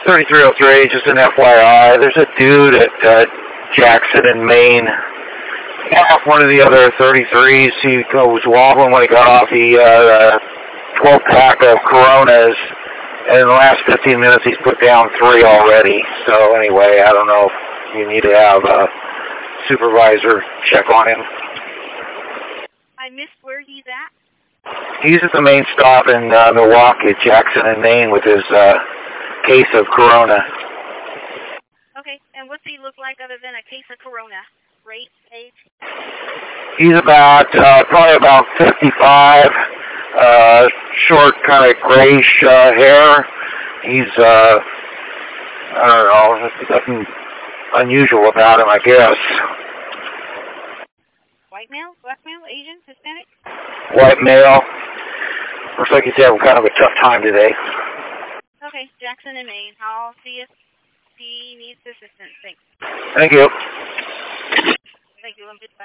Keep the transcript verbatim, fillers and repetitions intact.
thirty-three oh three, just an F Y I. There's a dude at uh, Jackson in Maine. Off one of the other thirty-threes. He was wobbling when he got off the uh, twelve pack of Coronas. And in the last fifteen minutes, he's put down three already. So anyway, I don't know if you need to have a supervisor check on him. I missed where he's at. He's at the main stop in uh, Milwaukee, Jackson and Maine, with his uh, case of Corona. Okay, and what's he look like other than a case of Corona? Race, age? He's about, uh, probably about fifty-five, uh, short, kind of grayish uh, hair. He's, uh, I don't know, there's nothing unusual about him, I guess. White male, black male, Asian, Hispanic? White male. Looks like he's having kind of a tough time today. Okay, Jackson and Maine. I'll see if he needs assistance. Thanks. Thank you. Thank you.